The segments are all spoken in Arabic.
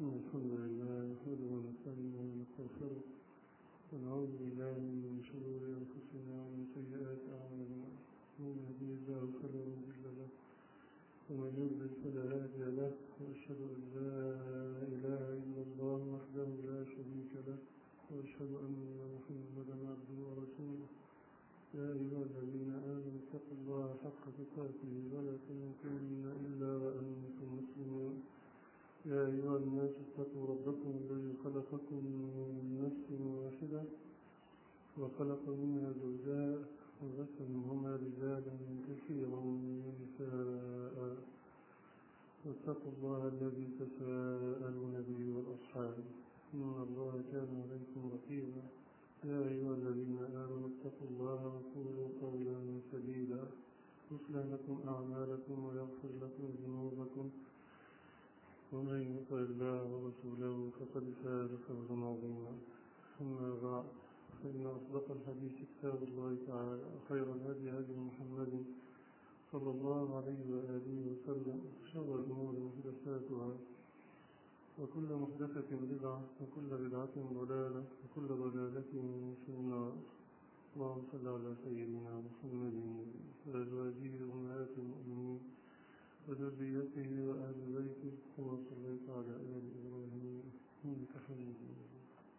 الحمد لله نحمده ونستعينه ونستغفره ونعوذ بالله من شرور أنفسنا ومن سيئات أعمالنا من يهده الله فلا مضل له ومن يضلل فلا هادي له وأشهد أن لا إله إلا الله وحده لا شريك له وأشهد أن محمدا عبده ورسوله يا أيها الذين آمنوا اتقوا الله حق تقاته ولا تموتن إلا وأنتم مسلمون يا أيها الناس اتقوا ربكم الذي خلقكم من نفس واحدة وخلق منها زوجها وبث منهما رجالا كثيرا ونساء واتقوا الله الذي تساءلون به والأرحام إن الله كان عليكم رقيبا يا أيها الذين آمنوا اتقوا الله وقولوا قولا سديدا يصلح لكم أعمالكم ويغفر لكم ذنوبكم ومن يطع الله ورسوله فقد فاز فوزا عظيما أما بعد فإن أصدق الحديث كتاب الله تعالى وخير الهدي هدي محمد صلى الله عليه وآله وسلم شر الأمور محدثاتها وكل محدثة بدعة وكل بدعة ضلالة وكل ضلالة في النار. اللهم صل على سيدنا محمد وأزواجه أمهات المؤمنين وذريته وأهل بيته كما صليت على آل إبراهيم إنك حميد مجيد.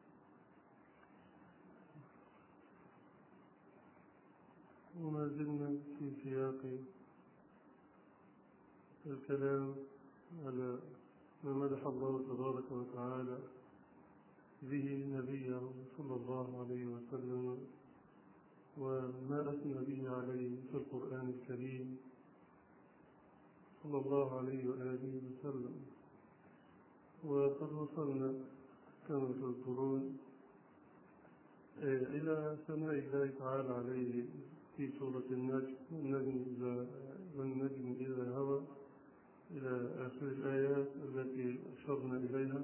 وما زلنا في سياق الكلام على ما مدح الله تبارك وتعالى به نبيه صلى الله عليه وسلم وما أثنى به عليه في القرآن الكريم صلى الله عليه وآله وسلم. وقد وصلنا كما تذكرون إلى ثناء الله تعالى عليه في سورة والنجم إذا هوى إلى آخر الآيات التي أشرنا إليها.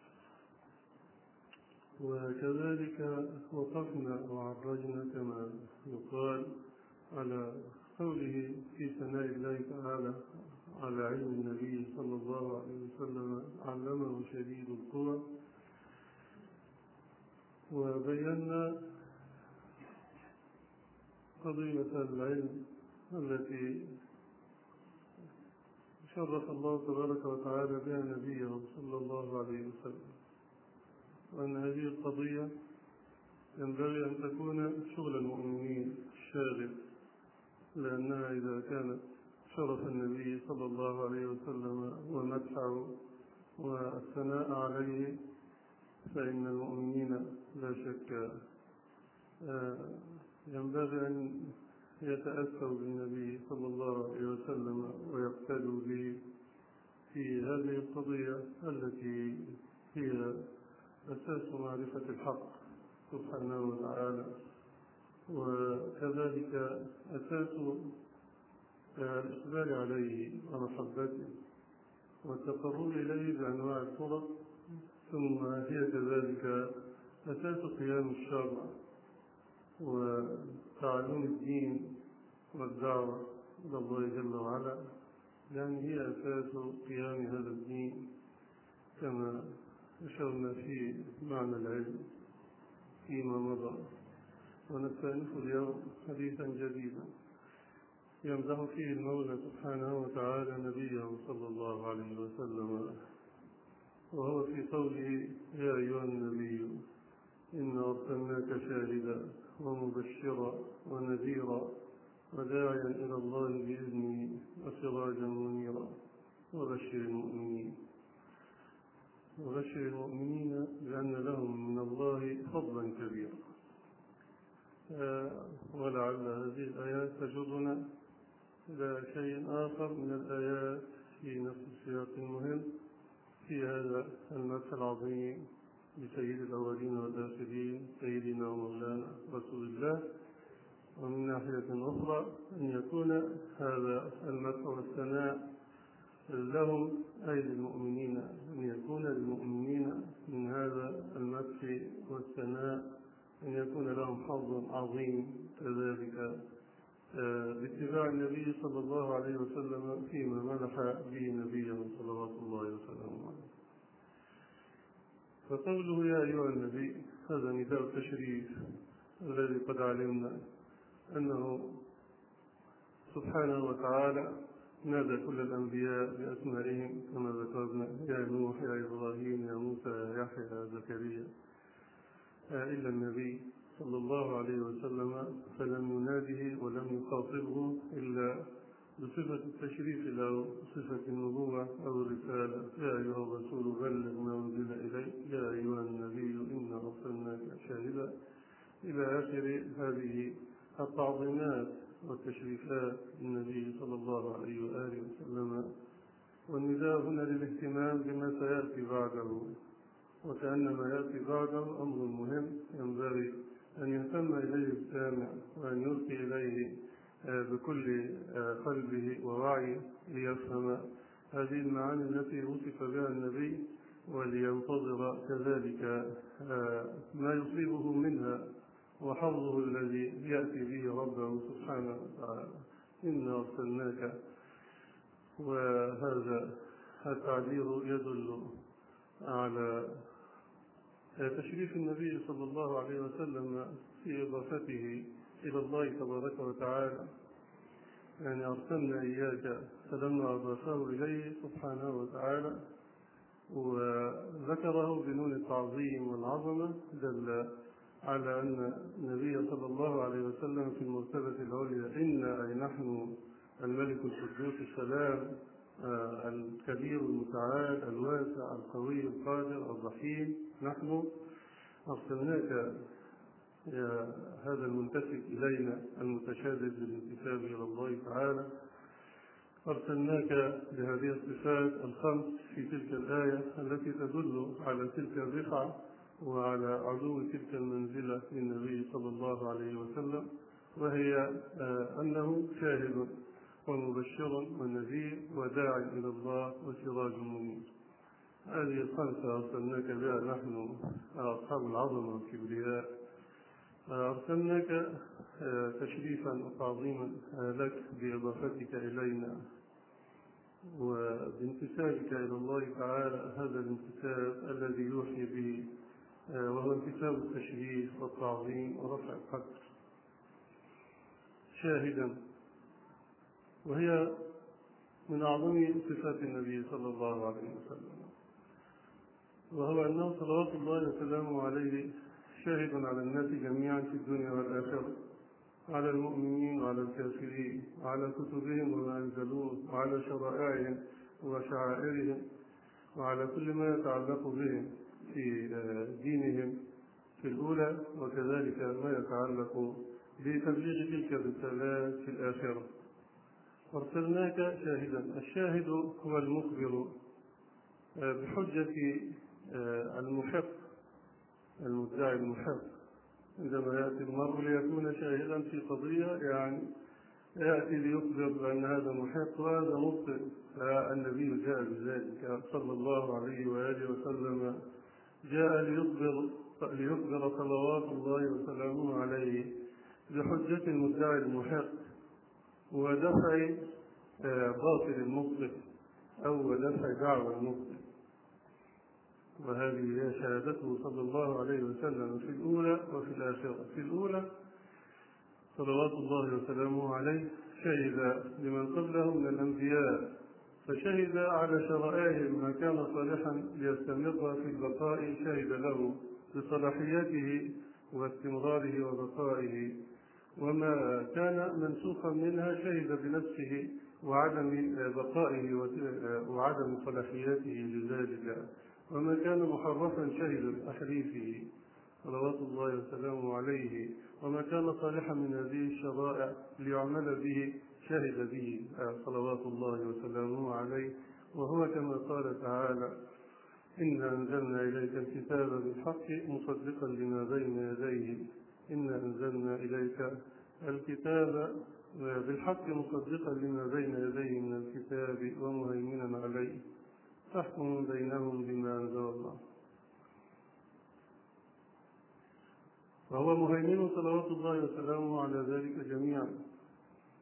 وكذلك وقفنا وعرجنا كما يقال على قوله في ثناء الله تعالى على علم النبي صلى الله عليه وسلم علمه شديد القوى. وبينا قضية العلم التي شرف الله تبارك وتعالى بها نبيه صلى الله عليه وسلم، وأن هذه القضية ينبغي أن تكون شغل المؤمنين الشاغل، لأنها إذا كانت شرف النبي صلى الله عليه وسلم ومدحه والثناء عليه فإن المؤمنين لا شك ينبغي أن يتأثروا بالنبي صلى الله عليه وسلم ويقتدوا به في هذه القضية التي هي أساس معرفة الحق سبحانه وتعالى، وكذلك أساس الإقبال عليه ومحبته والتقرب إليه بأنواع الطرق، ثم هي كذلك أساس قيام الشرع وتعلم الدين والدعوة إلى الله جل وعلا، لأن هي أساس قيام هذا الدين كما أشرنا في معنى العلم فيما مضى. ونستأنف اليوم حديثا جديدا يمدح فيه المولى سبحانه وتعالى نبيه صلى الله عليه وسلم، وهو في قوله يا أيها النبي إنا أرسلناك شاهدا ومبشرا ونذيرا وداعيا إلى الله بإذنه وسراجا منيرا وبشر المؤمنين بأن لهم من الله فضلا كبيرا. ولعل هذه الآيات تجرنا إلى شيء آخر من الآيات في نفس السياق المهم في هذا المدح العظيم لسيد الأولين والآخرين سيدنا ومولانا رسول الله. ومن ناحية أخرى أن يكون هذا المدح والثناء لهم أي للمؤمنين، أن يكون للمؤمنين من هذا المدح والثناء أن يكون لهم حظ عظيم كذلك باتباع النبي صلى الله عليه وسلم فيما مدح به نبيه صلوات الله وسلامه عليه. فقوله يا أيها النبي هذا نداء التشريف الذي قد علمنا أنه سبحانه وتعالى نادى كل الأنبياء بأسمائهم كما ذكرنا: يا نوح، يا إبراهيم، يا موسى، يا يحيى، يا زكريا، إلا النبي صلى الله عليه وسلم فلم يناده ولم يخاطبه إلا بصفة التشريف أو صفة النبوة أو الرسالة: يا أيها الرسول بلغ ما أنزل إليك، يا أيها النبي إنا أرسلناك شاهدا، إلى آخر هذه التعظيمات والتشريفات للنبي صلى الله عليه وآله وسلم. والنداء هنا للاهتمام بما سيأتي بعده، وكأن ما يأتي بعده أمر مهم ينبغي أن يهتم إليه السامع وأن يلقي إليه بكل قلبه ووعيه ليفهم هذه المعاني التي وصف بها النبي، ولينتظر كذلك ما يصيبه منها وحظه الذي يأتي به ربه سبحانه وتعالى. إنا أرسلناك، وهذا التعبير يدل على تشريف النبي صلى الله عليه وسلم في إضافته إلى الله تبارك وتعالى، يعني أرسلنا إياك، فلما أضافه إليه سبحانه وتعالى وذكره بنون التعظيم والعظمة دل على أن النبي صلى الله عليه وسلم في المرتبة العليا: إنا أي نحن الملك القدوس السلام الكبير المتعال الواسع القوي القادر الرحيم، نحن أرسلناك يا هذا المنتسب إلينا المتشدد بالانتساب إلى الله تعالى، أرسلناك بهذه الصفات الخمس في تلك الآية التي تدل على تلك الرفعة وعلى علو تلك المنزلة للنبي صلى الله عليه وسلم، وهي أنه شاهد ومبشر ونذير وداع إلى الله وسراج منير. هذه الخمسة أرسلناك بها نحن أصحاب العظمة والكبرياء، أرسلناك تشريفا وتعظيما لك بإضافتك إلينا وبانتسابك إلى الله تعالى، هذا الانتساب الذي يوحي به وهو انتساب التشريف والتعظيم ورفع القدر. شاهدا، وهي من أعظم صفات النبي صلى الله عليه وسلم، وهو أنه صلوات الله وسلامه عليه شاهد على الناس جميعا في الدنيا والآخرة، على المؤمنين وعلى الكافرين، وعلى كتبهم وما أنزلوه، وعلى شرائعهم وشعائرهم، وعلى كل ما يتعلق بهم في دينهم في الأولى، وكذلك ما يتعلق بتبليغ تلك الرسالات في الآخرة. أرسلناك شاهدا، الشاهد هو المخبر بحجة المحق المدعي المحق. عندما يأتي المرء ليكون شاهدا في قضية، يعني يأتي ليخبر بأن هذا محق وهذا مبطل، فالنبي جاء بذلك صلى الله عليه وآله وسلم، جاء ليخبر صلوات الله وسلامه عليه بحجة المدعي المحق ودفع باطل المبطل أو دفع دعوى المبطل. وهذه هي شهادته صلى الله عليه وسلم في الأولى وفي الآخرة. في الأولى صلوات الله وسلامه عليه شهد لمن قبله من الأنبياء، فشهد على شرائعهم ما كان صالحا ليستمر في البقاء، شهد له بصلاحيته واستمراره وبقائه، وما كان منسوخا منها شهد بنفسه وعدم بقائه وعدم صلاحيته لذلك، وما كان محرفا شهد بتحريفه صلوات الله وسلامه عليه، وما كان صالحا من هذه الشرائع ليعمل به شهد به صلوات الله وسلامه عليه. وهو كما قال تعالى: إنا أنزلنا إليك الكتاب بالحق مصدقا لما بين يديه. إنا أنزلنا إليك الكتاب بالحق مصدقا لما بين يديه من الكتاب ومهيمنا عليه فاحكم بينهم بما أنزل الله. وهو مهيمن صلوات الله وسلامه على ذلك جميعا،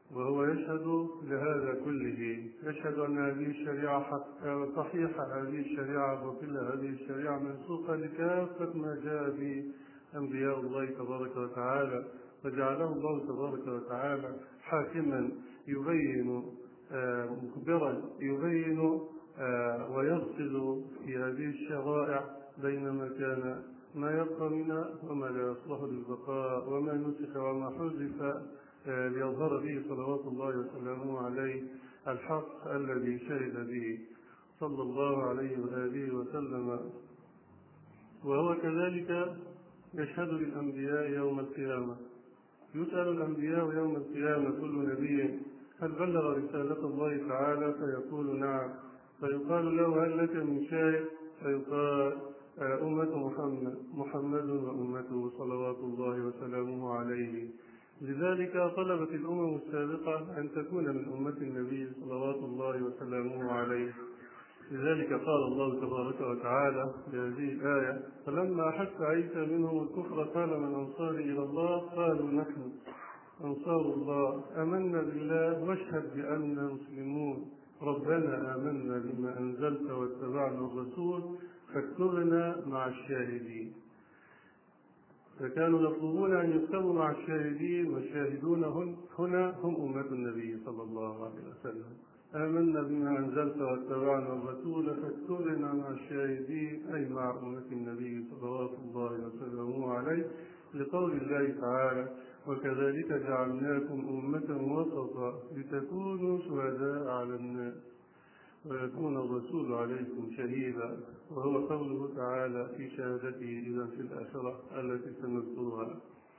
وهو يشهد لهذا كله، يشهد أن هذه الشريعة صحيحة، هذه الشريعة باطلة، هذه الشريعة منسوخة لكافة ما جاء به أنبياء الله تبارك وتعالى، فجعله الله تبارك وتعالى حاكما يبين مخبرا يبين ويفصل في هذه الشرائع بين ما يبقى منها وما لا يصلح للبقاء، وما نسخ وما حذف ليظهر به صلوات الله وسلامه عليه الحق الذي شهد به صلى الله عليه وآله وسلم. وهو كذلك يشهد للأنبياء يوم القيامة، يسأل الأنبياء يوم القيامة كل نبي هل بلغ رسالة الله تعالى؟ فيقول نعم، فيقال له هل لك من شيء؟ فيقال أمة محمد وأمته صلوات الله وسلامه عليه. لذلك طلبت الأمم السابقة أن تكون من أمة النبي صلوات الله وسلامه عليه. لذلك قال الله تبارك وتعالى بهذه الآية: فلما أحس عيسى منهم الكفر قال من أنصاري إلى الله؟ قالوا نحن أنصار الله، آمنا بالله واشهد بأننا مسلمون، ربنا آمنا بما أنزلت واتبعنا الرسول فاكتبنا مع الشاهدين. فكانوا يطلبون أن يكتبوا مع الشاهدين، والشاهدون هنا هم أمة النبي صلى الله عليه وسلم. آمنا بما أنزلت واتبعنا الرسول فاكتبنا مع الشاهدين، أي مع أمة النبي صلوات الله وسلامه عليه، لقول الله تعالى: وكذلك جعلناكم أمة وسطا لتكونوا شهداء على الناس ويكون الرسول عليكم شهيدا. وهو قوله تعالى في شهادته إذا في الآخرة التي سنذكرها.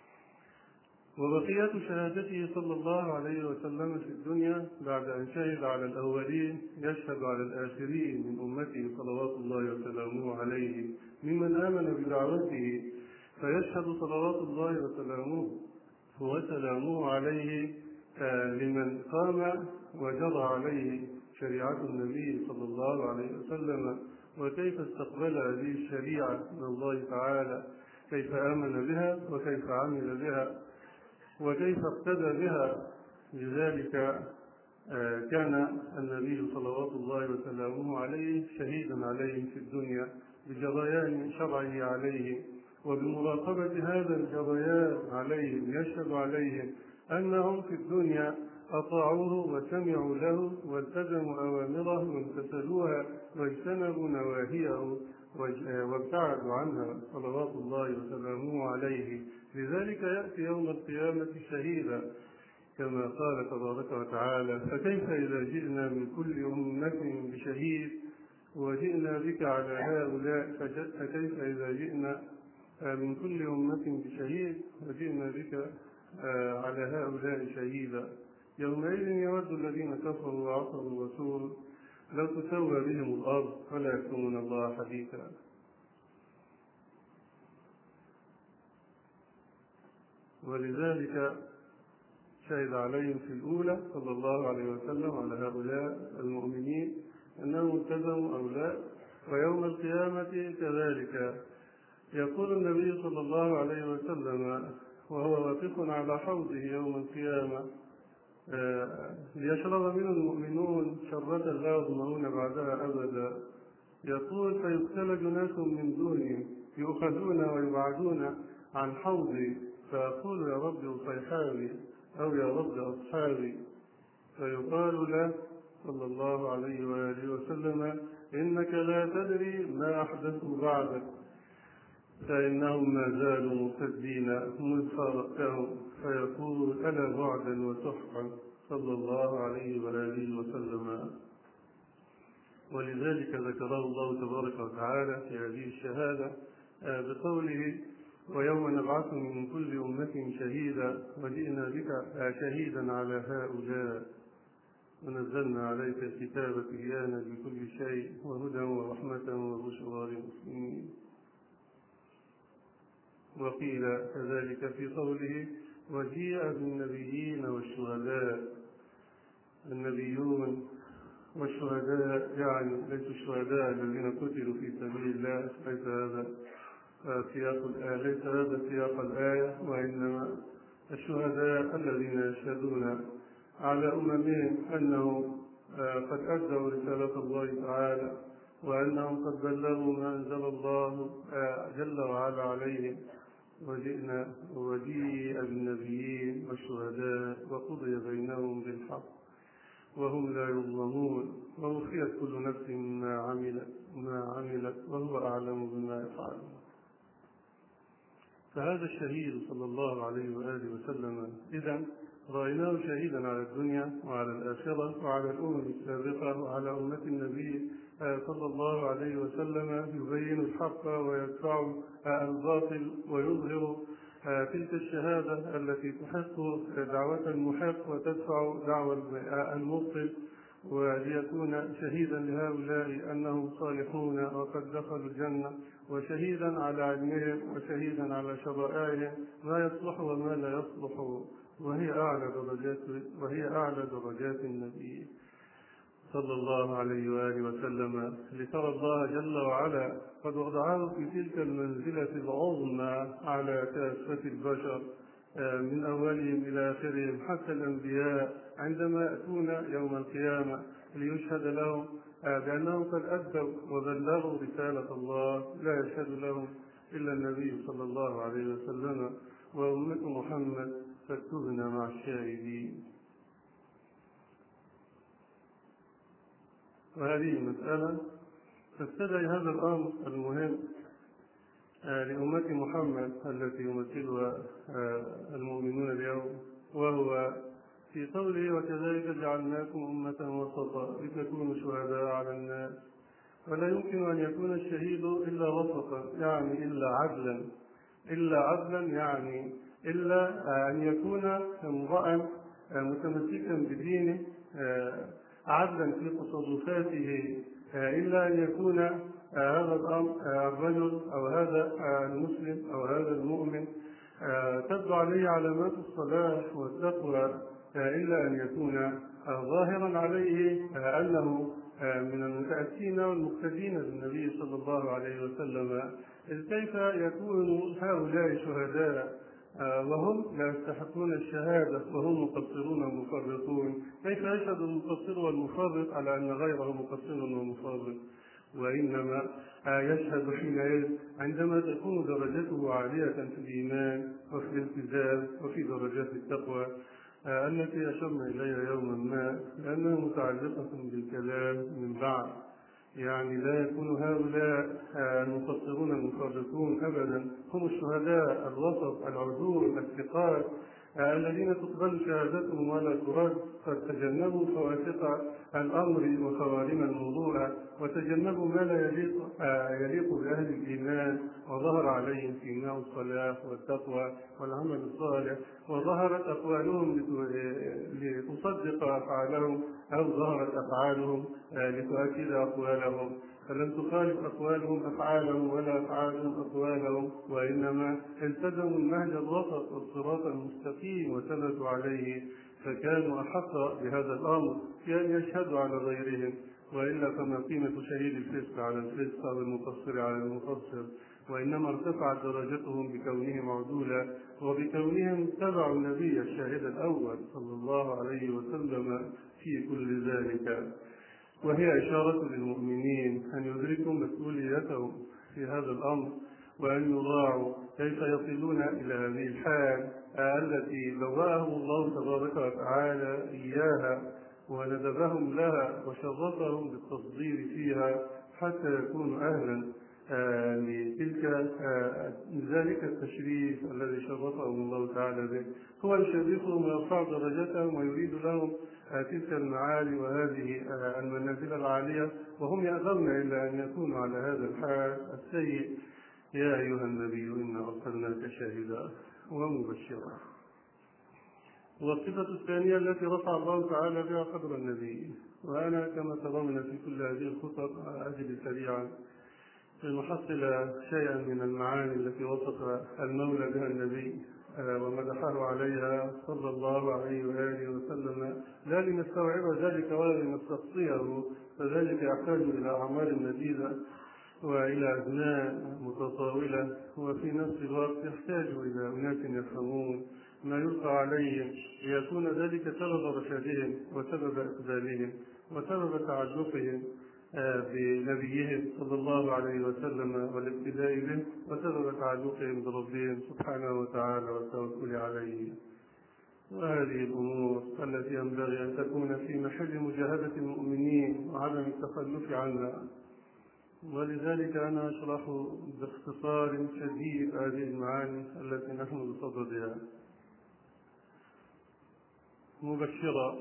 وبقية شهادته صلى الله عليه وسلم في الدنيا بعد أن شهد على الأولين يشهد على الآخرين من أمته صلوات الله وسلامه عليه ممن آمن بدعوته، فيشهد صلوات الله وسلامه عليه لمن قام وجرى عليه شريعة النبي صلى الله عليه وسلم، وكيف استقبل هذه الشريعة من الله تعالى، كيف آمن بها وكيف عمل بها وكيف اقتدى بها. لذلك كان النبي صلوات الله وسلامه عليه شهيدا عليهم في الدنيا بجريان شرعه عليهم، وبمراقبة هذا الجريان عليهم يشهد عليهم أنهم في الدنيا أطاعوه وسمعوا له والتزموا أوامره وامتثلوها واجتنبوا نواهيه وابتعدوا عنها صلوات الله وسلامه عليه. لذلك يأتي يوم القيامة شهيدا كما قال تبارك وتعالى: فكيف إذا جئنا من كل أمة بشهيد وجئنا بك على هؤلاء فكيف إذا جئنا من كل أمة بشهيد وجئنا بك على هؤلاء شهيدا. يومئذ يود الذين كفروا وعصوا الرسول لو تسوى بهم الأرض ولا يكتمون الله حديثا. ولذلك شهد عليهم في الأولى صلى الله عليه وسلم على هؤلاء المؤمنين أنهم التزموا أو لا. ويوم القيامة كذلك يقول النبي صلى الله عليه وسلم وهو واقف على حوضه يوم القيامة: ليشرب منه المؤمنون شربة لا يظمؤون بعدها أبدا. يقول: فيختلج ناس من دونهم يؤخذون ويبعدون عن حوضي، فأقول: يا رب أصحابي، أو يا رب أصحابي، فيقال له صلى الله عليه وآله وسلم: إنك لا تدري ما أحدثوا بعدك، فإنهم ما زالوا مرتدين مذ فارقتهم. فيقول: ألا بعدا وسحقا صلى الله عليه وآله وسلم. ولذلك ذكره الله تبارك وتعالى في هذه الشهادة بقوله: ويوم نبعث من كل أمة شهيدا وجئنا بك شهيدا على هؤلاء ونزلنا عليك الكتاب تبيانا لكل شيء وهدى ورحمة وبشرى للمسلمين. وقيل كذلك في قوله: وجيء بالنبيين والشهداء. النبيون والشهداء يعني ليسوا الشهداء الذين قتلوا في سبيل الله، ليس هذا سياق الآية، وإنما الشهداء الذين يشهدون على أممهم أنهم قد أدوا رسالة الله تعالى، وأنهم قد بلغوا ما أنزل الله جل وعلا عليهم، وجيء بالنبيين والشهداء وقضي بينهم بالحق وهم لا يظلمون، ووفيت كل نفس ما عملت وهو أعلم بما يفعلون. فهذا الشهيد صلى الله عليه وآله وسلم إذن رأيناه شهيدا على الدنيا وعلى الآخرة وعلى الأمم السابقة وعلى أمة النبي صلى الله عليه وسلم، يبين الحق ويدفع الباطل ويظهر تلك الشهادة التي تحق دعوة المحق وتدفع دعوة المبطل، وليكون شهيدا لهؤلاء أنهم صالحون وقد دخلوا الجنة، وشهيدا على علمهم وشهيدا على شرائعهم ما يصلح وما لا يصلح، وهي أعلى درجات النبي صلى الله عليه وآله وسلم، لترى الله جل وعلا قد وضعه في تلك المنزلة العظمى على كافة البشر من أولهم إلى آخرهم، حتى الأنبياء عندما يأتون يوم القيامة ليشهد لهم بأنهم قد أدوا وبلغوا رسالة الله، لا يشهد لهم إلا النبي صلى الله عليه وسلم وأمة محمد، فاكتبنا مع الشاهدين. وهذه المسألة تستدعي هذا الأمر المهم لأمة محمد التي يمثلها المؤمنون اليوم، وهو في قوله وكذلك جعلناكم أمة وسطا لتكونوا شهداء على الناس. ولا يمكن أن يكون الشهيد إلا وسطا، يعني إلا عدلا، يعني إلا أن يكون امرأ متمسكا بدينه عدلا في تصرفاته، إلا أن يكون هذا الرجل أو هذا المسلم أو هذا المؤمن تبدو عليه علامات الصلاح والتقوى، إلا أن يكون ظاهرا عليه أنه من المتأسين والمقتدين بالنبي صلى الله عليه وسلم. إذ كيف يكون هؤلاء شهداء وهم لا يستحقون الشهادة وهم مقصرون ومفرطون؟ كيف يشهد المقصر والمفرط على أن غيره مقصر ومفرط؟ وإنما يشهد حينئذ عندما تكون درجته عالية في الإيمان وفي الالتزام وفي درجات التقوى التي أشرنا إليها يوما ما، لأنها متعلقة بالكلام من بعد. يعني لا يكون هؤلاء المقصرون المفرطون أبدا، هم الشهداء الوسط العدول الثقات الذين تقبل شهادتهم ولا ترد، قد تجنبوا فواسق الأمر وخوارم الموضوع، وتجنبوا ما لا يليق بأهل الإيمان، وظهر عليهم سيماء الصلاح والتقوى والعمل الصالح، وظهرت أقوالهم لتصدق أفعالهم، أو ظهرت أفعالهم لتؤكد أقوالهم، فلم تخالف أقوالهم أفعالهم ولا أفعالهم أقوالهم، وإنما التزموا النهج الوسط والصراط المستقيم وثبتوا عليه، فكانوا أحق بهذا الأمر في أن يشهدوا على غيرهم. وإلا فما قيمة شهيد الفسق على الفسق أو المقصر على المقصر؟ وإنما ارتفعت درجتهم بكونهم عدولا وبكونهم اتبعوا النبي الشاهد الأول صلى الله عليه وسلم في كل ذلك. وهي إشارة للمؤمنين أن يدركوا مسؤوليتهم في هذا الأمر، وأن يراعوا كيف يصلون إلى هذه الحال التي بوأهم الله تبارك وتعالى إياها، وندبهم لها وشرفهم بالتصدير فيها حتى يكونوا أهلا لذلك التشريف الذي شرفهم الله تعالى به. هو يشرفهم ويرفع درجتهم ويريد لهم تلك المعالي وهذه المنازل العالية، وهم يأبون إلا أن يكونوا على هذا الحال السيء. يا أيها النبي إنا أرسلناك شاهدا ومبشرا. والصفة الثانية التي رفع الله تعالى بها قدر النبي، وأنا كما ترون في كل هذه الخطب أجد سريعا لنحصل شيئا من المعاني التي وصف المولى بها النبي ومدحه عليها صلى الله عليه وآله وسلم، لا لنستوعب ذلك ولا لنستقصيه، فذلك يحتاج إلى أعمال مديدة وإلى أزمان متطاولة، وفي نفس الوقت يحتاج إلى أناس يفهمون ما يلقى عليهم ليكون ذلك سبب رشادهم وسبب إقبالهم وسبب تعلقهم بنبيهم صلى الله عليه وسلم والاقتداء به وسبب تعلقهم بربهم سبحانه وتعالى والتوكل عليه. وهذه الأمور التي ينبغي أن تكون في محل مجاهدة المؤمنين وعدم التخلف عنها. ولذلك أنا أشرح باختصار شديد هذه المعاني التي نحن بصددها. مبشرا،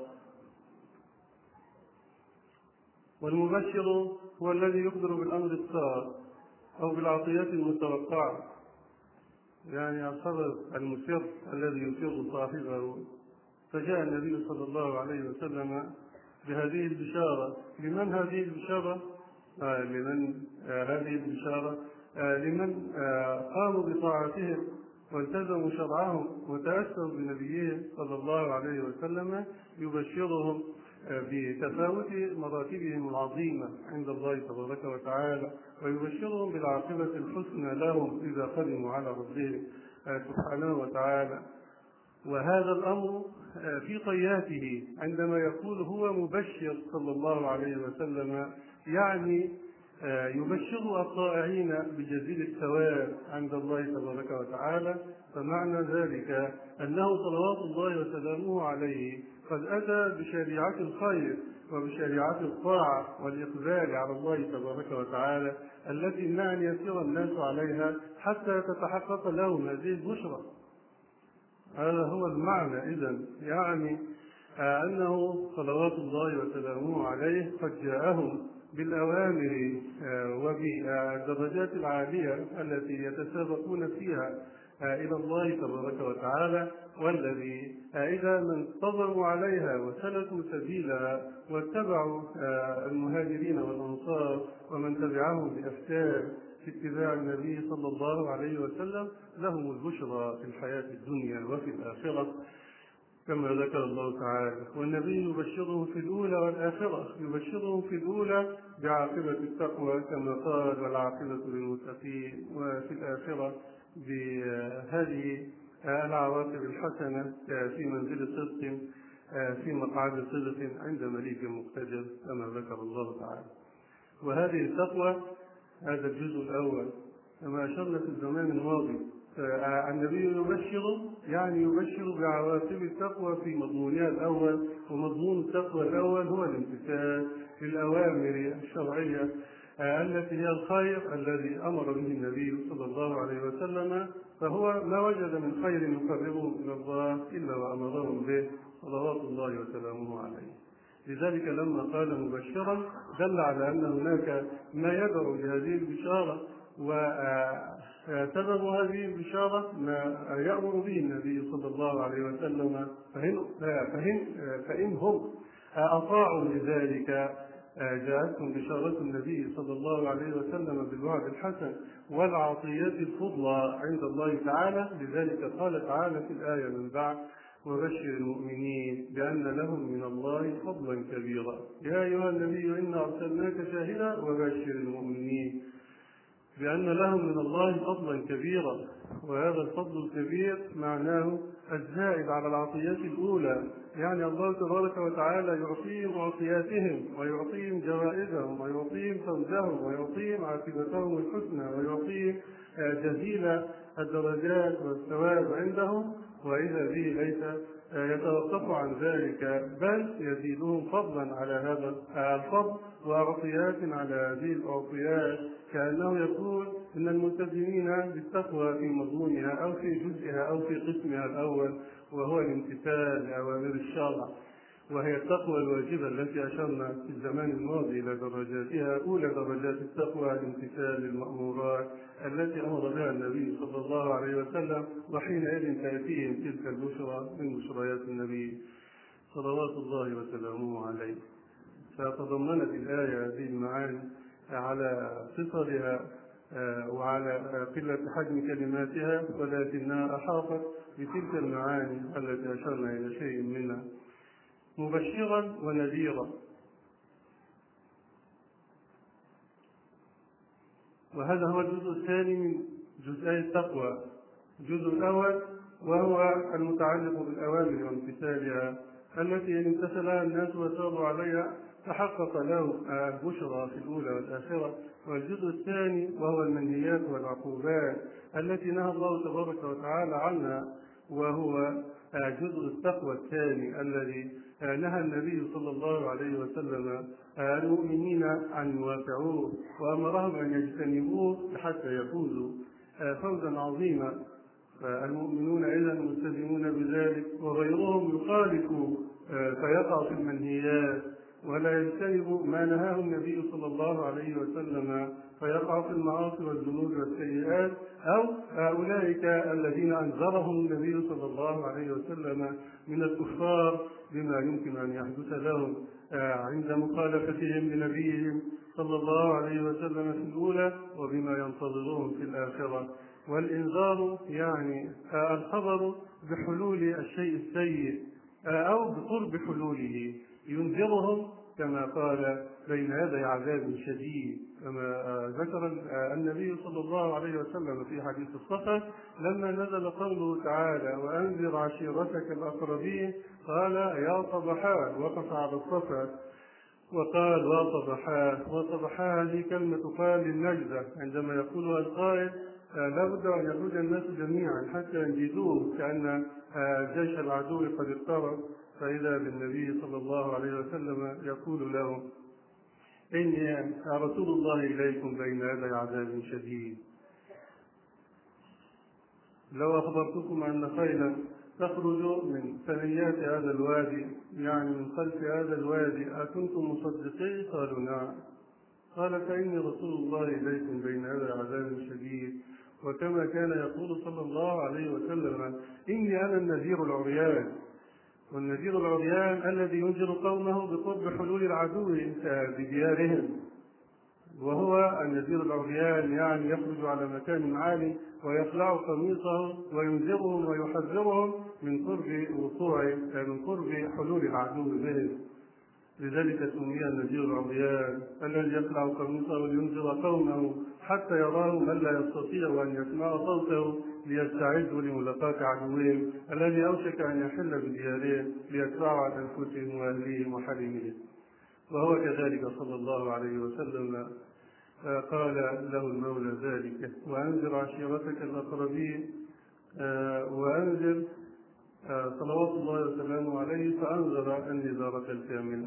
والمبشر هو الذي يخبر بالأمر السار أو بالعطيات المتوقعة، يعني الخبر المسر الذي يسر صاحبه. فجاء النبي صلى الله عليه وسلم بهذه البشارة. لمن هذه البشارة؟ لمن قاموا بطاعتهم والتزموا شرعهم وتأسوا بنبيهم صلى الله عليه وسلم، يبشرهم بتفاوت مراتبهم العظيمة عند الله تبارك وتعالى، ويبشرهم بالعاقبة الحسنى لهم إذا قدموا على ربهم سبحانه وتعالى. وهذا الأمر في طياته عندما يقول هو مبشر صلى الله عليه وسلم، يعني يبشر الطائعين بجزيل الثواب عند الله تبارك وتعالى. فمعنى ذلك أنه صلوات الله وسلامه عليه قد أتى بشريعة الخير وبشريعة الطاعة والإقبال على الله تبارك وتعالى التي يمنع أن يسير الناس عليها حتى تتحقق لهم هذه البشرى. هذا هو المعنى إذن، يعني أنه صلوات الله وسلامه عليه قد جاءهم بالأوامر وبالدرجات العالية التي يتسابقون فيها إلى الله تبارك وتعالى، والذي إذا من انتظروا عليها وسلكوا سبيلها واتبعوا المهاجرين والأنصار ومن تبعهم بإحسان في اتباع النبي صلى الله عليه وسلم لهم البشرى في الحياة الدنيا وفي الآخرة كما ذكر الله تعالى. والنبي يبشرهم في الأولى والآخرة، يبشرهم في الأولى بعاقبة التقوى كما قال والعاقبة للمتقين، وفي الآخرة بهذه العواقب الحسنة في منزل صدق في مقعد صدق عند مليك مقتدر كما ذكر الله تعالى. وهذه التقوى هذا الجزء الأول كما أشرنا في الزمان الماضي. النبي يبشر يعني يبشر بعواقب التقوى في مضمونها الأول، ومضمون التقوى الأول هو الامتثال للأوامر الشرعية التي هي الخير الذي أمر به النبي صلى الله عليه وسلم. فهو ما وجد من خير يقربهم إلى الله إلا وأمرهم به صلوات الله وسلامه عليه. لذلك لما قال مبشرا دل على أن هناك ما يدعو لهذه البشارة، وسبب هذه البشارة ما يأمر به النبي صلى الله عليه وسلم. فإن هم أطاعوا لذلك جاءتهم بشارة النبي صلى الله عليه وسلم بالوعد الحسن والعطيات الفضلى عند الله تعالى. لذلك قال تعالى في الآية من بعد: وبشر المؤمنين بأن لهم من الله فضلا كبيرا. يا أيها النبي إنا أرسلناك شاهدا وبشر المؤمنين بأن لهم من الله فضلا كبيرا. وهذا الفضل الكبير معناه الزائد على العطيات الأولى، يعني الله تبارك وتعالى يعطيهم عطياتهم ويعطيهم جوائزهم ويعطيهم فوزهم ويعطيهم عاقبتهم الحسنى ويعطيهم جزيل الدرجات والثواب عندهم، وإذا به ليس يتوقف عن ذلك بل يزيدهم فضلا على هذا الفضل وعطيات على هذه العطيات، كأنه يقول إن الملتزمين بالتقوى في مضمونها أو في جزئها أو في قسمها الأول وهو الامتثال لأوامر الشرع، وهي التقوى الواجبة التي أشرنا في الزمان الماضي إلى درجاتها. أولى درجات التقوى الامتثال للمأمورات التي أمر بها النبي صلى الله عليه وسلم، وحينئذ تأتيهم تلك البشرى من بشريات النبي صلوات الله وسلامه عليه. فتضمنت الآية هذه المعاني على قصرها وعلى قلة حجم كلماتها، ولكنها أحاطت بتلك المعاني التي أشرنا إلى شيء منها. مبشرا ونذيرا. وهذا هو الجزء الثاني من جزئي التقوى. الجزء الأول وهو المتعلق بالأوامر وامتثالها التي إن امتثلها الناس وساروا عليها تحقق له البشرى في الأولى والآخرة. والجزء الثاني وهو المنهيات والعقوبات التي نهى الله تبارك وتعالى عنها، وهو جزء التقوى الثاني الذي نهى النبي صلى الله عليه وسلم المؤمنين أن يوافعوه وأمرهم أن يجتنبوه حتى يفوزوا فوزا عظيما. فالمؤمنون إذا ملتزمون بذلك، وغيرهم يخالف فيقع في المنهيات ولا يجتنب ما نهاه النبي صلى الله عليه وسلم فيقع في المعاصي والذنوب والسيئات، أو أولئك الذين أنذرهم النبي صلى الله عليه وسلم من الكفار بما يمكن أن يحدث لهم عند مخالفتهم لنبيهم صلى الله عليه وسلم في الأولى، وبما ينتظرهم في الآخرة. والإنذار يعني الخبر بحلول الشيء السيء أو بقرب حلوله، ينذرهم كما قال بين يدي عذاب شديد، كما ذكر النبي صلى الله عليه وسلم في حديث الصفا لما نزل قوله تعالى وأنذر عشيرتك الأقربين، قال يا صبحا، وقف على الصفا وقال وصبحا هذه كلمة تقال للنجدة عندما يقولها القائد لا بد أن يخرج الناس جميعا حتى ينجدوه كأن جيش العدو قد اقترب، فإذا بالنبي صلى الله عليه وسلم يقول له إني رسول الله إليكم بين يدي عذاب شديد. لو أخبرتكم أن خيلا تخرج من ثنيات هذا الوادي، يعني من خلف هذا الوادي، أكنتم مصدقين؟ قالوا نعم. قال فإني رسول الله إليكم بين يدي عذاب شديد. وكما كان يقول صلى الله عليه وسلم إني أنا النذير العريان، والنذير العريان الذي ينذر قومه بقرب حلول العدو بديارهم، وهو النذير العريان يعني يخرج على مكان عالي ويخلع قميصه وينذرهم ويحذرهم من قرب حلول العدو بهم. لذلك سمي النذير العريان الذي يخلع قميصه لينذر قومه حتى يراهم من لا يستطيع أن يسمع صوته ليستعدوا لملاقاة عدوهم الذي أوشك أن يحل بديارهم ليدفعوا عن أنفسهم وأهليهم وحريمهم. وهو كذلك صلى الله عليه وسلم قال له المولى ذلك وأنذر عشيرتك الأقربين، وأنذر صلوات الله وسلامه عليه، فأنذر النذارة الكاملة.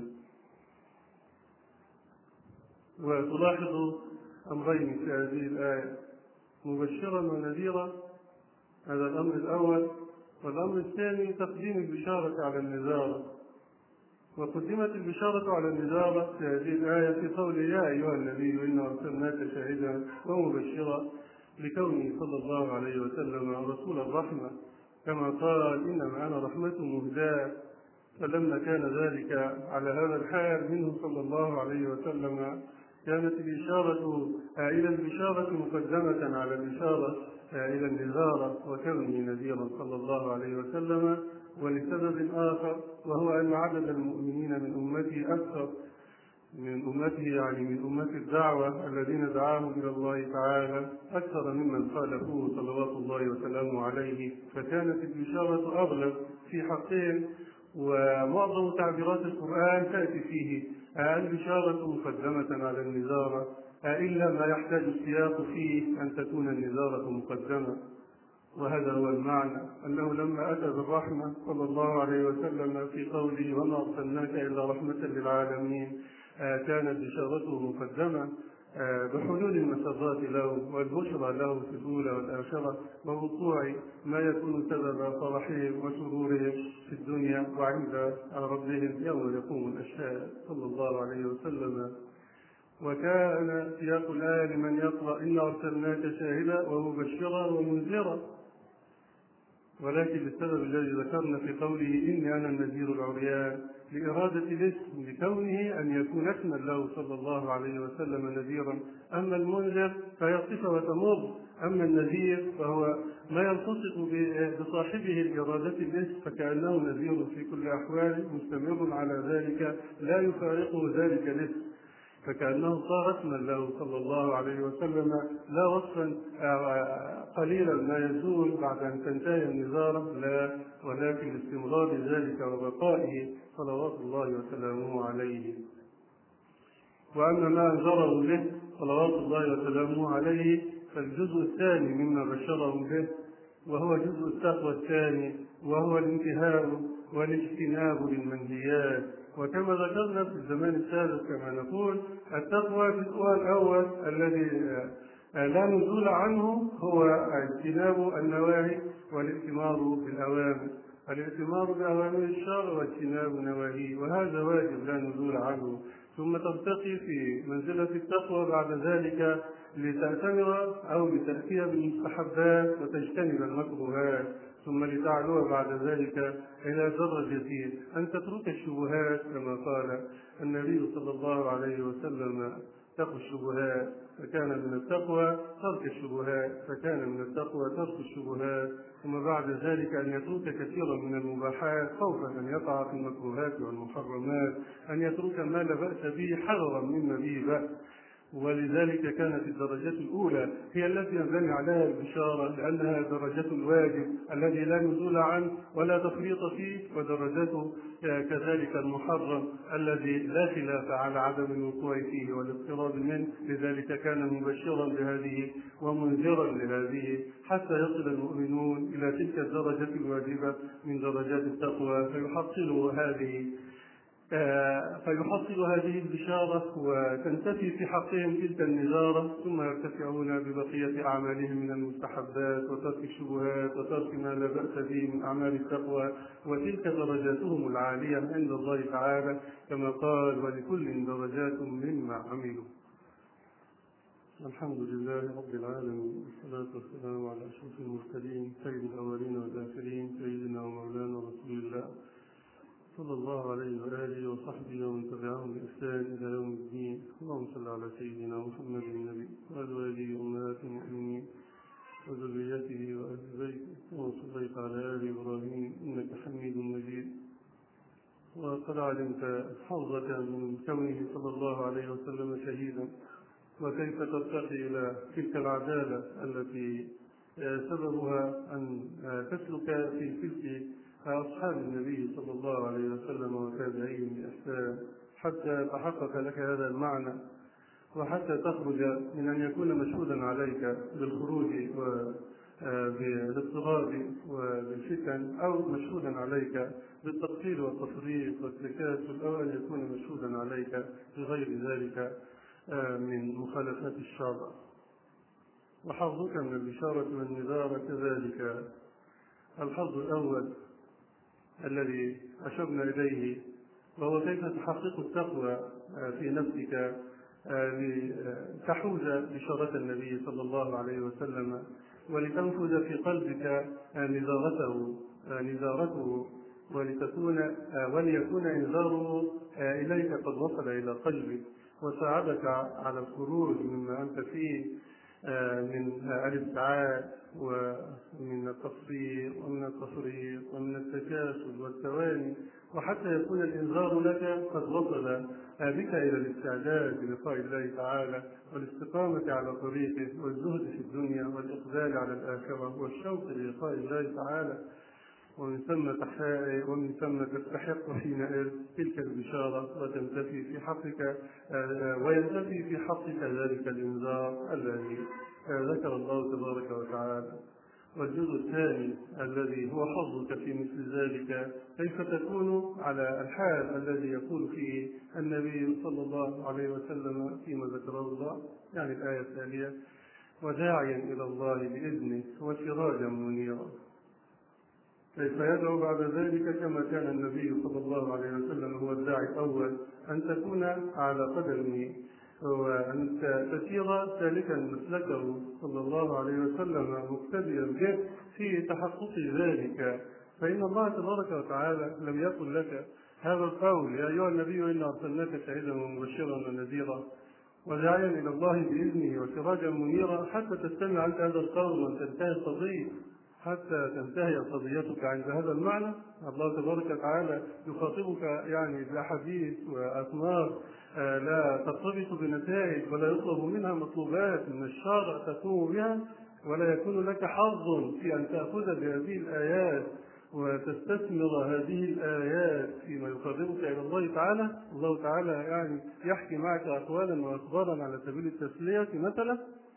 وتلاحظ أمرين في هذه الآية مبشرا ونذيرا، هذا الأمر الأول. والأمر الثاني تقديم البشارة على النذارة. وقدمت البشارة على النذارة في هذه الآية في قول يا أيها النبي إنا أرسلناك شاهدا ومبشرا، لكونه صلى الله عليه وسلم رسول الرحمة، كما قال إنما أنا رحمة مهداة. فلما كان ذلك على هذا الحال منه صلى الله عليه وسلم كانت الإشارة إلى البشارة مقدمة على الإشارة إلى النذارة وكونه نذيرا صلى الله عليه وسلم. ولسبب آخر وهو أن عدد المؤمنين من أمته أكثر من أمته، يعني من أمة الدعوة الذين دعاهم إلى الله تعالى أكثر ممن خالفوه صلوات الله وسلامه عليه، فكانت البشارة أغلب في حقهم. ومعظم تعبيرات القرآن تأتي فيه البشارة مقدمة على النذارة، إلا ما يحتاج السياق فيه أن تكون النذارة مقدمة. وهذا هو المعنى، أنه لما أتى بالرحمة صلى الله عليه وسلم في قوله وما أرسلناك إلا رحمة للعالمين، كانت بشارته مقدمة بحلول المسرات له والبشرى له في الأولى والآخرة، ووقوع ما يكون سبب فرحهم وسرورهم في الدنيا وعند ربهم يوم يقوم الأشهاد صلى الله عليه وسلم. وكان سياق الآية لمن يقرأ إنا أرسلناك شاهدا ومبشرا ومنذرا، ولكن للسبب الذي ذكرنا في قوله إني أنا النذير العريان لإرادة الاسم، لكونه أن يكون اسما له صلى الله عليه وسلم نذيرا. أما المنذر فهي صفة وتمر، أما النذير فهو ما يلتصق بصاحبه الإرادة الاسم، فكأنه نذير في كل أحواله مستمر على ذلك لا يفارقه ذلك الاسم. فكأنه صار اسما له صلى الله عليه وسلم، لا وصفا قليلا ما يزول بعد أن تنتهي النظارة، لا، ولكن استمرار ذلك وبقائه صلوات الله وسلامه عليه. وأما ما أنذره به صلوات الله وسلامه عليه فالجزء الثاني مما بشرهم به، وهو جزء التقوى الثاني، وهو الانتهاء والاجتناب للمنهيات. وكما ذكرنا في الزمان السابق كما نقول، التقوى الجزء الأول الذي لا نزول عنه هو اجتناب النواهي والائتمار بالأوامر، الائتمار بأوامر الشرع واجتناب نواهيه، وهذا واجب لا نزول عنه. ثم ترتقي في منزلة التقوى بعد ذلك لتأتمر أو لتأتي بالمستحبات وتجتنب المكروهات، ثم لتعلو بعد ذلك إلى درجة أن تترك الشبهات كما قال النبي صلى الله عليه وسلم: اتقوا الشبهات فكان من التقوى ترك الشبهات، فكان من التقوى ترك الشبهات. ثم بعد ذلك أن يترك كثيرا من المباحات خوفا أن يقع في المكروهات والمحرمات، أن يترك ما لا بأس به حذرا مما به بأس. ولذلك كانت الدرجة الأولى هي التي ينبني عليها البشارة، لأنها درجة الواجب الذي لا نزول عنه ولا تفريط فيه، ودرجته كذلك المحرم الذي لا خلاف على عدم الوقوع فيه والاضطراب منه. لذلك كان مبشرا بهذه ومنذرا لهذه حتى يصل المؤمنون إلى تلك الدرجة الواجبة من درجات التقوى، فيحصل هذه البشارة وتنتفي في حقهم تلك النذارة، ثم يرتفعون ببقية أعمالهم من المستحبات وترك الشبهات وترك ما لا بأس به من أعمال التقوى، وتلك درجاتهم العالية عند الله تعالى كما قال: ولكل درجات مما عملوا. الحمد لله رب العالمين، والصلاة والسلام على أشرف المرسلين سيد الأولين والآخرين سيدنا ومولانا رسول الله صلى الله عليه وآله وصحبه ومن تبعهم بإحسان إلى يوم الدين. اللهم صل على سيدنا محمد النبي وأزواجه أمهات المؤمنين وذريته وأهل بيته، كما صليت على آل إبراهيم إنك حميد مجيد. وقد علمت حظك من كونه صلى الله عليه وسلم شهيدا، وكيف ترتقي إلى تلك العدالة التي سببها أن تسلك في سلك أصحاب النبي صلى الله عليه وسلم وتابعيهم بإحسان، حتى يتحقق لك هذا المعنى، وحتى تخرج من أن يكون مشهودا عليك بالخروج وبالاضطراب وبالفتن، أو مشهودا عليك بالتقصير والتفريط والتكاسل، أو أن يكون مشهودا عليك بغير ذلك من مخالفات الشرع. وحظك من البشارة والنذارة كذلك. الحظ الأول الذي أشرنا إليه وهو كيف تحقق التقوى في نفسك لتحوز بشارة النبي صلى الله عليه وسلم، ولتنفذ في قلبك نذارته وليكون إنذاره إليك قد وصل إلى قلبك وساعدك على الخروج مما أنت فيه من الابتعاد ومن التقصير ومن التفريط ومن التكاسل والتواني، وحتى يكون الإنذار لك قد وصل بك إلى الاستعداد للقاء الله تعالى والاستقامة على طريقه والزهد في الدنيا والإقبال على الآخرة والشوق للقاء الله تعالى. ومن ثم تستحق حينئذ تلك البشارة وتنتفي في حقك وينتفي في حقك ذلك الإنذار الذي ذكر الله تبارك وتعالى. والجزء الثاني الذي هو حظك في مثل ذلك كيف تكون على الحال الذي يقول فيه النبي صلى الله عليه وسلم فيما ذكره الله، يعني الآية التالية: وداعيا إلى الله بإذنه وسراجا منيرا. كيف يدعو بعد ذلك كما كان النبي صلى الله عليه وسلم هو الداعي الأول، أن تكون على قدمه وأن تسير سالكا مسلكه صلى الله عليه وسلم مقتديا به في تحقق ذلك. فإن الله تبارك وتعالى لم يقل لك هذا القول: يا أيها النبي إنا أرسلناك شاهدا ومبشرا ونذيرا وداعيا إلى الله بإذنه وسراجا منيرا، حتى تستمع أنت هذا القول وتنتهي القضية، حتى تنتهي قضيتك عند هذا المعنى. الله تبارك وتعالى يخاطبك يعني بأحاديث وأثمار لا ترتبط بنتائج ولا يطلب منها مطلوبات من الشرع تقوم بها، ولا يكون لك حظ في أن تأخذ بهذه الآيات وتستثمر هذه الآيات فيما يقربك إلى الله تعالى. الله تعالى يعني يحكي معك أقوالا وأخبارا على سبيل التسلية مثلا: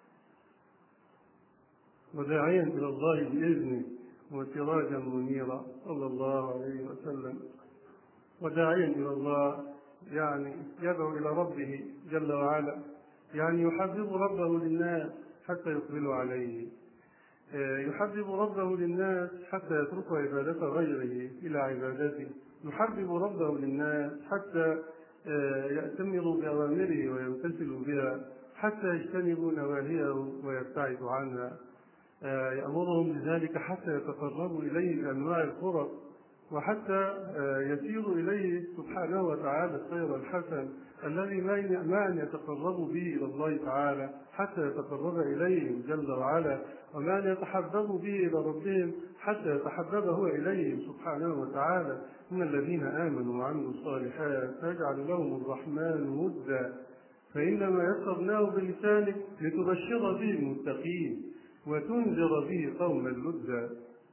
وداعيا إلى الله بإذنه وسراجا منيرا، صلى الله عليه وسلم. وداعيا إلى الله يعني يدعو إلى ربه جل وعلا، يعني يحبب ربه للناس حتى يقبلوا عليه، يحبب ربه للناس حتى يتركوا عبادة غيره إلى عبادته، يحبب ربه للناس حتى يأتمروا بأوامره ويمتثلوا بها، حتى يجتنبوا نواهيه ويبتعدوا عنها، يأمرهم بذلك حتى يتقربوا إليه بأنواع القرب، وحتى يسيروا إليه سبحانه وتعالى الخير الحسن الذي ما أن يتقربوا به إلى الله تعالى حتى يتقرب إليهم جل وعلا، وما أن يتحببوا به إلى ربهم حتى يتحببه إليهم سبحانه وتعالى. من الذين آمنوا وعملوا الصالحات فيجعل لهم الرحمن ودا، فإنما يسرناه بلسانك لتبشر به المتقين وتنذر به قوما لدا.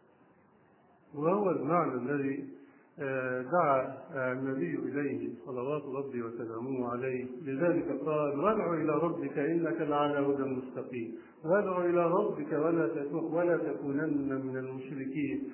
وهو المعنى الذي دعا النبي إليه صلوات ربي وسلامه عليه. لذلك قال: وادع إلى ربك إنك لعلى هدى مستقيم، وادع إلى ربك ولا تكونن من المشركين،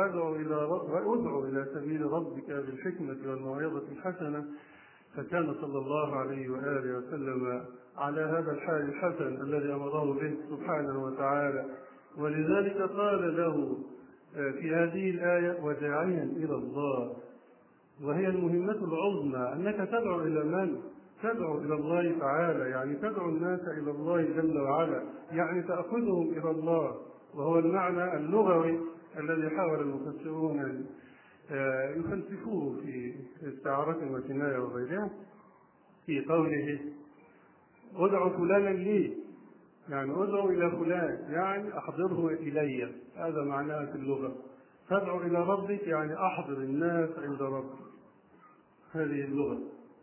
وادع إلى سبيل ربك بالحكمة والموعظة الحسنة. فكان صلى الله عليه وآله وسلم على هذا الحال الحسن الذي أمره به سبحانه وتعالى. ولذلك قال له في هذه الآية: وداعيا إلى الله. وهي المهمة العظمى أنك تدعو إلى من؟ تدعو إلى الله تعالى، يعني تدعو الناس إلى الله جل وعلا، يعني تأخذهم إلى الله. وهو المعنى اللغوي الذي حاول المفسرون يفلسفوه في استعارة وكناية وغيرها في قوله: ادعو فلانا لي، يعني ادعو إلى فلان، يعني أحضره إلي، هذا معناه في اللغة. تدعو إلى ربك يعني أحضر الناس عند ربك، هذه اللغة.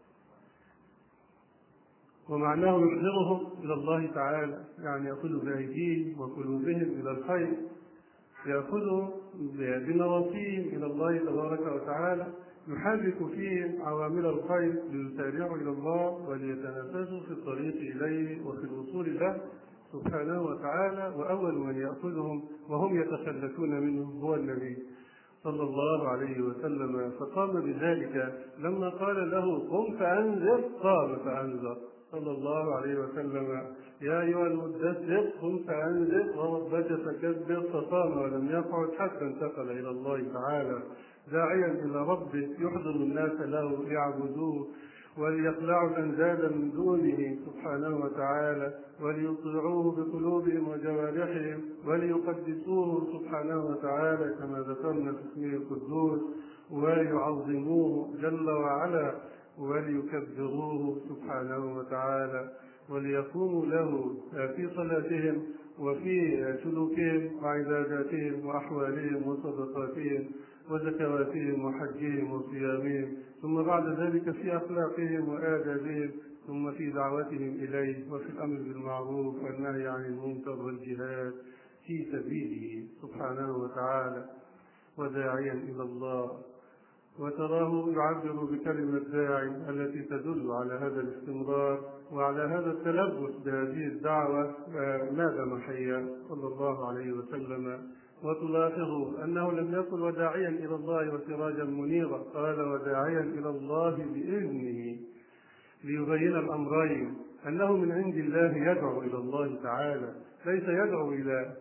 ومعناه يحضرهم إلى الله تعالى، يعني يأخذ بأيديهم وقلوبهم إلى الخير، يأخذهم بنواصيهم إلى الله تبارك وتعالى، يحرك فيهم عوامل الخير ليسارعوا إلى الله وليتنافسوا في الطريق إليه وفي الوصول له سبحانه وتعالى. وأول من يأخذهم وهم يتخلفون منه هو النبي صلى الله عليه وسلم، فقام بذلك لما قال له: قم فأنذر، قام فأنذر صلى الله عليه وسلم: يا أيها المدثر قم فأنذر وربك فكبر، فقام ولم يقعد حتى انتقل إلى الله تعالى داعيا إلى ربه يحضر الناس له ليعبدوه وليخلعوا الأنداد من دونه سبحانه وتعالى، وليطيعوه بقلوبهم وجوارحهم، وليقدسوه سبحانه وتعالى كما ذكرنا في اسمه القدوس، وليعظموه جل وعلا، وليكبروه سبحانه وتعالى، وليقوموا له في صلاتهم وفي سلوكهم وعباداتهم وأحوالهم وصدقاتهم وزكواتهم وحجهم وصيامهم، ثم بعد ذلك في أخلاقهم وآدابهم، ثم في دعوتهم إليه، وفي الأمر بالمعروف والنهي عن المنكر والجهاد في سبيله سبحانه وتعالى. وداعيا إلى الله. وتراه يعبر بكلمة داعي التي تدل على هذا الاستمرار وعلى هذا التلبس بهذه الدعوة ما دام حيا صلى الله عليه وسلم. وتلاحظوا أنه لم يقل وداعيا إلى الله وسراجا منيرا، قال وداعيا إلى الله بإذنه، ليبين الأمرين: أنه من عند الله يدعو إلى الله تعالى، ليس يدعو إلى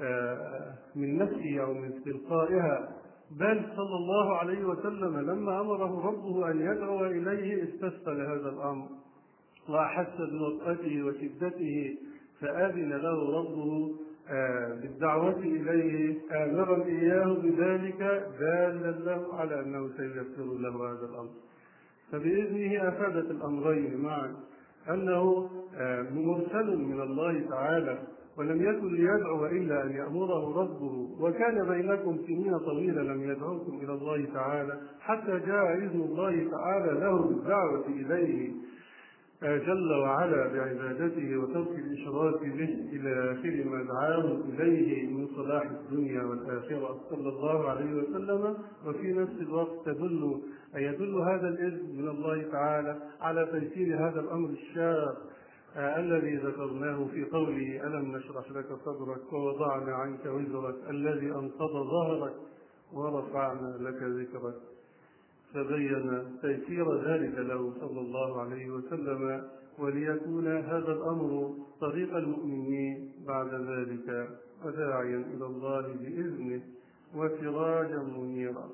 من نفسه أو من تلقائها، بل صلى الله عليه وسلم لما أمره ربه أن يدعو إليه استثقل هذا الأمر وأحس بوطئته وشدته، فأذن له ربه بالدعوة إليه آمرا إياه بذلك دالا له على أنه سييسر له هذا الأمر. فبإذنه أفادت الأمرين معا، أنه مرسل من الله تعالى ولم يكن ليدعو إلا أن يأمره ربه، وكان بينكم سنين طويلة لم يدعوكم إلى الله تعالى حتى جاء إذن الله تعالى له بالدعوة إليه. جل وعلا بعبادته وترك الإشراك به إلى آخر ما دعاهم إليه من صلاح الدنيا والآخرة صلى الله عليه وسلم. وفي نفس الوقت يدل هذا الإذن من الله تعالى على تيسير هذا الأمر الشاق الذي ذكرناه في قوله ألم نشرح لك صدرك ووضعنا عنك وزرك الذي أنقض ظهرك ورفعنا لك ذكرك. فبين تيسير ذلك له صلى الله عليه وسلم وليكون هذا الأمر طريق المؤمنين بعد ذلك وداعيا إلى الله بإذنه وسراجا منيرا.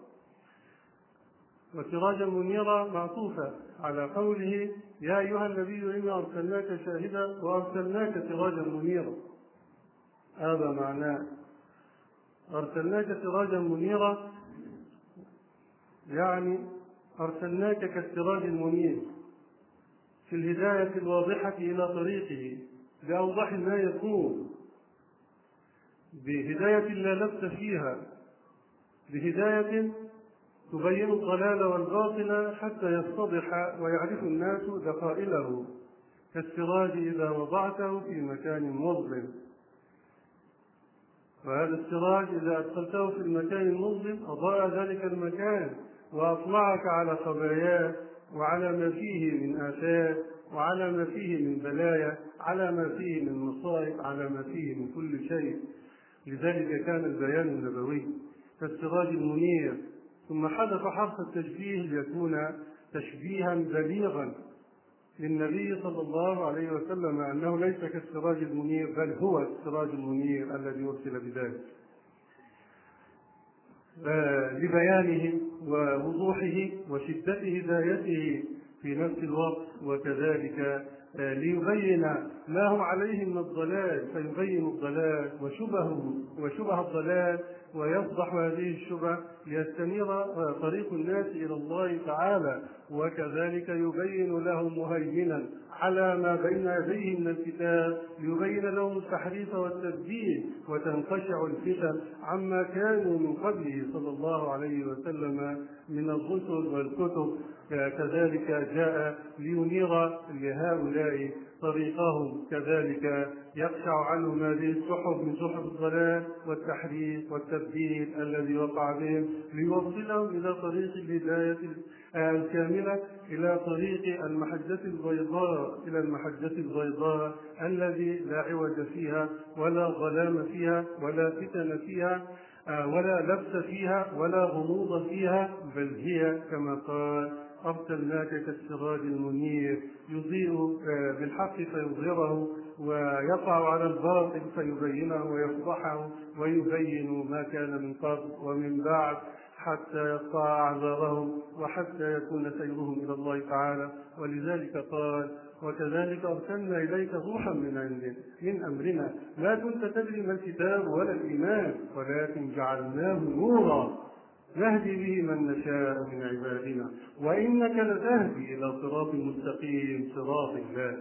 وسراجا منيرا معطوفة على قوله يا أيها النبي إنا أرسلناك شاهدا وأرسلناك سراجا منيرا. هذا معناه أرسلناك سراجا منيرا يعني أرسلناك كالسراج المنير في الهداية الواضحة إلى طريقه بأوضح ما يكون، بهداية لا لبس فيها، بهداية تبين الضلال والباطل حتى يتضح ويعرف الناس دقائله، كالسراج إذا وضعته في مكان مظلم. وهذا السراج إذا أدخلته في المكان المظلم أضاء ذلك المكان وأطلعك على خباياه وعلى ما فيه من آفات وعلى ما فيه من بلايا، على ما فيه من مصائب، على ما فيه من كل شيء. لذلك كان البيان النبوي كالسراج المنير. ثم حذف حرف التشبيه ليكون تشبيها بليغا للنبي صلى الله عليه وسلم أنه ليس كالسراج المنير بل هو السراج المنير الذي أرسل بذلك، لبيانه ووضوحه وشدة هدايته في نفس الوقت، وكذلك ليبين ما هو عليه من الضلال فيبين الضلال وشبه الضلال ويفضح هذه الشبه ليستنير طريق الناس إلى الله تعالى، وكذلك يبين لهم مهيمنا على ما بين يديه من الكتاب ليبين لهم التحريف والتبديل وتنقشع الفتن عما كانوا من قبله صلى الله عليه وسلم من الرسل والكتب. كذلك جاء لينير لهؤلاء طريقهم، كذلك يقشع عنهم هذه السحب من سحب الضلال والتحريف والتبديل الذي وقع بهم ليوصلهم إلى طريق الهداية الكاملة، إلى طريق المحجة البيضاء، إلى المحجة البيضاء الذي لا عوج فيها ولا ظلام فيها ولا فتن فيها ولا لبس فيها ولا غموض فيها، بل هي كما قال أرسلناك كالسراج المنير يضيء بالحق فيظهره ويقع على الباطل فيبينه ويفضحه ويبين ما كان من قبل ومن بعد حتى يقطع أعذارهم وحتى يكون سيرهم إلى الله تعالى. ولذلك قال وكذلك أرسلنا إليك روحا من أمرنا ما كنت تدري ما الكتاب ولا الإيمان ولكن جعلناه نورا نهدي به من نشاء من عبادنا وإنك لتهدي إلى صراط مستقيم صراط الله.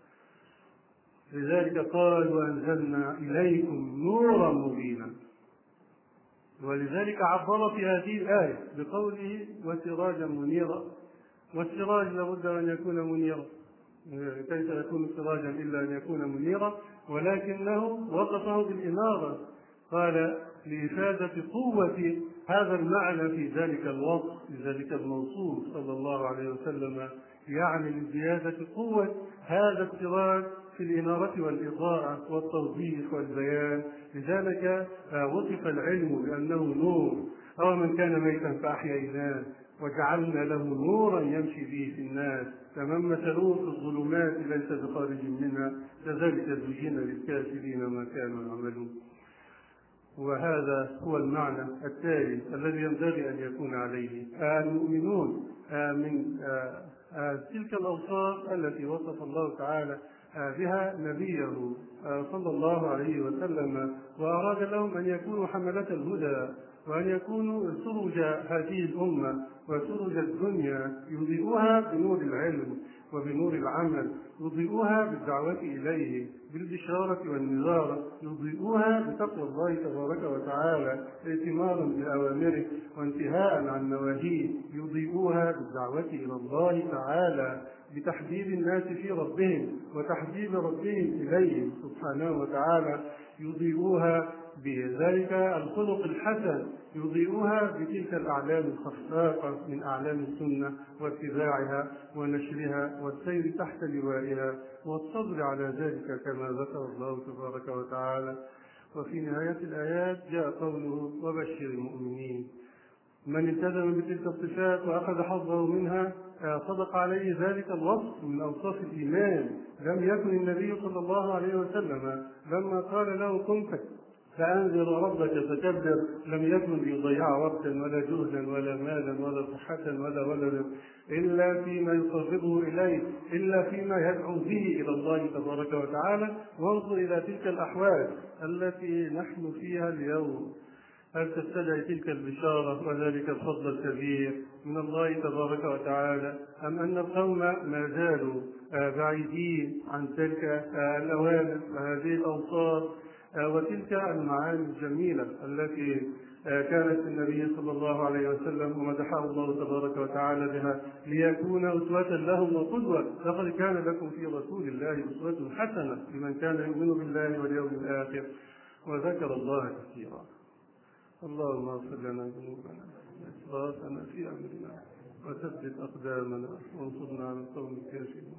لذلك قال وأنزلنا إليكم نورا مبينا. ولذلك عبر في هذه الآية بقوله وسراجا منيرا، والسراج لابد أن يكون منيرا، كيف يكون سراجا إلا أن يكون منيرا، ولكنه وصفه بالإنارة قال لإفادة قوة هذا المعنى في ذلك الوصف لذلك الموصوف صلى الله عليه وسلم، يعني لزيادة قوة هذا السراج في الإنارة والإضاءة والتوضيح والبيان. لذلك وصف العلم بأنه نور، أو من كان ميتا فأحييناه وجعلنا له نورا يمشي به في الناس كمن مثلوه في الظلمات ليس بخارج منها كذلك زين للكافرين ما كانوا يعملون. وهذا هو المعنى التالي الذي ينبغي أن يكون عليه المؤمنون من تلك الأوصاف التي وصف الله تعالى بها نبيه صلى الله عليه وسلم، وأراد لهم أن يكونوا حملة الهدى وأن يكونوا سرج هذه الأمة وسرج الدنيا يضيئوها بنور العلم وبنور العمل، يضيئوها بالدعوة إليه بالبشارة والنذارة، يضيئوها بتقوى الله تبارك وتعالى ائتمارا بأوامره وانتهاء عن نواهيه، يضيئوها بالدعوة إلى الله تعالى بتحبيب الناس في ربهم وتحبيب ربهم إليهم سبحانه وتعالى، يضيئوها بذلك الخلق الحسن، يضيئوها بتلك الأعلام الخفاقة من أعلام السنة واتباعها ونشرها والسير تحت لوائها والصبر على ذلك كما ذكر الله تبارك وتعالى. وفي نهاية الآيات جاء قوله وبشر المؤمنين. من التزم بتلك الصفات وأخذ حظه منها صدق عليه ذلك الوصف من أوصاف الإيمان. لم يكن النبي صلى الله عليه وسلم لما قال له قم فأنذر ربك فكبر لم يكن ليضيع وقتا ولا جهدا ولا مالا ولا صحة ولا ولدا إلا فيما يقربه إليه، إلا فيما يدعو به إلى الله تبارك وتعالى. وانظر إلى تلك الأحوال التي نحن فيها اليوم، هل تستدعي تلك البشارة وذلك الفضل الكبير من الله تبارك وتعالى، أم أن القوم ما زالوا بعيدين عن تلك الأوامر وهذه الأوصاف وتلك المعاني الجميلة التي كانت النبي صلى الله عليه وسلم ومدحه الله تبارك وتعالى بها ليكون أسوة لهم وقدوة. لقد كان لكم في رسول الله أسوة حسنة لمن كان يؤمن بالله واليوم الآخر وذكر الله كثيرا. اللهم اغفر لنا ذنوبنا وإسرافنا في أمرنا وثبت أقدامنا وانصرنا على القوم الكافرين.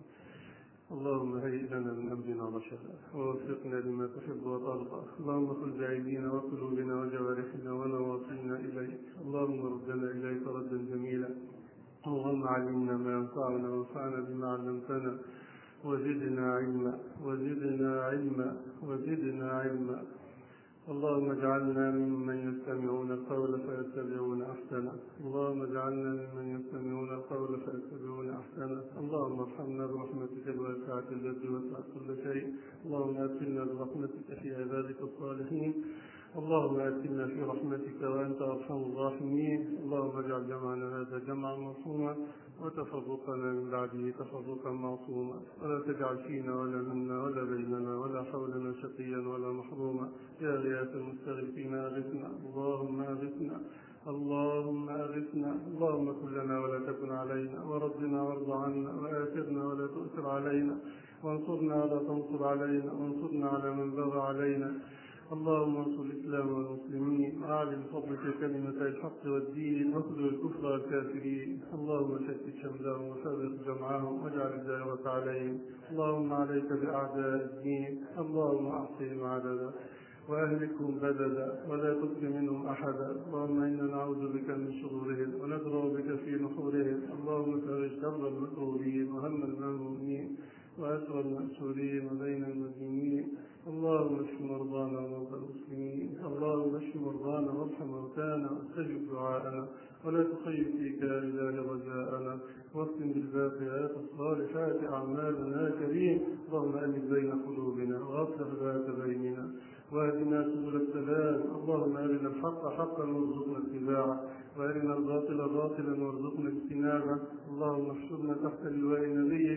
اللهم هيئ لنا من أمرنا رشدا ووفقنا لما تحب وترضى. اللهم خذ بأيدينا وقلوبنا وجوارحنا ونواصينا إليك. اللهم ردنا إليك ردا جميلا. اللهم علمنا ما ينفعنا وانفعنا بما علمتنا وزدنا علما وزدنا علما وزدنا علما. اللهم اجعلنا ممن يستمعون القول فيتبعون احسنه. اللهم اجعلنا ممن يستمعون القول فيتبعون احسنه. اللهم ارحمنا برحمتك الواسعه التي وسعت كل شيء. اللهم ادخلنا برحمتك في عبادك الصالحين. اللهم ادخلنا في رحمتك وانت ارحم الراحمين. اللهم اجعل جمعنا هذا جمعا مرحوما وتفرقنا من بعده تفرقا معصوما، ولا تجعل فينا ولا منا ولا بيننا ولا حولنا شقيا ولا محروما. يا غياث المستغيثين اغثنا. اللهم اغثنا. اللهم اغثنا. اللهم كن لنا ولا تكن علينا، وردنا وارض عنا، وآثرنا ولا تؤثر علينا، وانصرنا ولا تنصر علينا، وانصرنا على من بغى علينا. اللهم انصر الإسلام والمسلمين وأعلن بفضلك كلمة الحق والدين واخذل الكفر والكافرين. اللهم شتت شملهم وفرق جمعهم واجعل الدائرة عليهم. اللهم عليك بأعداء الدين. اللهم أحصهم عددا وأهلكهم بددا ولا تبق منهم أحدا. اللهم إنا نعوذ بك من شرورهم وندرأ بك في نحورهم. اللهم فرج شر المكروبين وهم المهمومين وأسر المأسورين وبين المدينين. اللهم اشف مرضانا ومرضى المسلمين. اللهم اشف مرضانا وارحم موتانا واستجب دعاءنا ولا تخيب فيك يا إله رجاءنا. واختم بالباقيات الصالحات أعمالنا يا كريم. اللهم ألف بين قلوبنا وأصلح ذات بيننا واهدنا سبل السلام. اللهم أرنا الحق حقا وارزقنا اتباعه وأرنا الباطل باطلا وارزقنا اجتنابه. اللهم احشرنا تحت لواء نبيك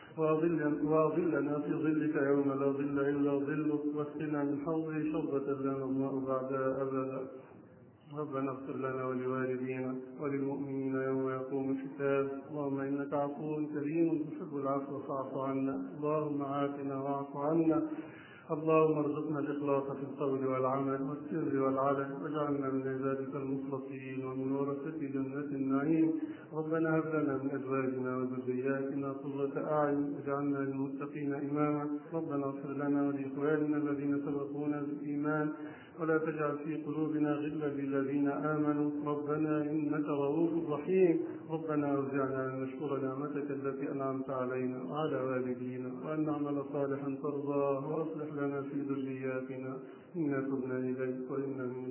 وأظلنا في ظلك يوم لا ظل إلا ظلك، واسقنا من حوضه شربة لا نظمأ بعدها أبدا. ربنا اغفر لنا ولوالدينا وللمؤمنين يوم يقوم الحساب. اللهم إنك عفو كريم تحب العفو فاعف عنا. اللهم عافنا واعف عنا. اللهم ارزقنا الإخلاص في القول والعمل والسر والعلن، واجعلنا من عبادك المخلصين ومن ورثة جنة النعيم. ربنا هب لنا من أزواجنا وذرياتنا قرة أعين واجعلنا للمتقين إماما. ربنا اغفر لنا ولإخواننا الذين سبقونا بالإيمان ولا تجعل في قلوبنا غلا للذين آمنوا. ربنا إنك رؤوف رحيم. ربنا أوزعنا أن نشكر نعمتك التي أنعمت علينا وعلى والدينا وأن نعمل صالحا ترضاه، وأصلح لنا في ذرياتنا إنا تبنا إليك وإنا من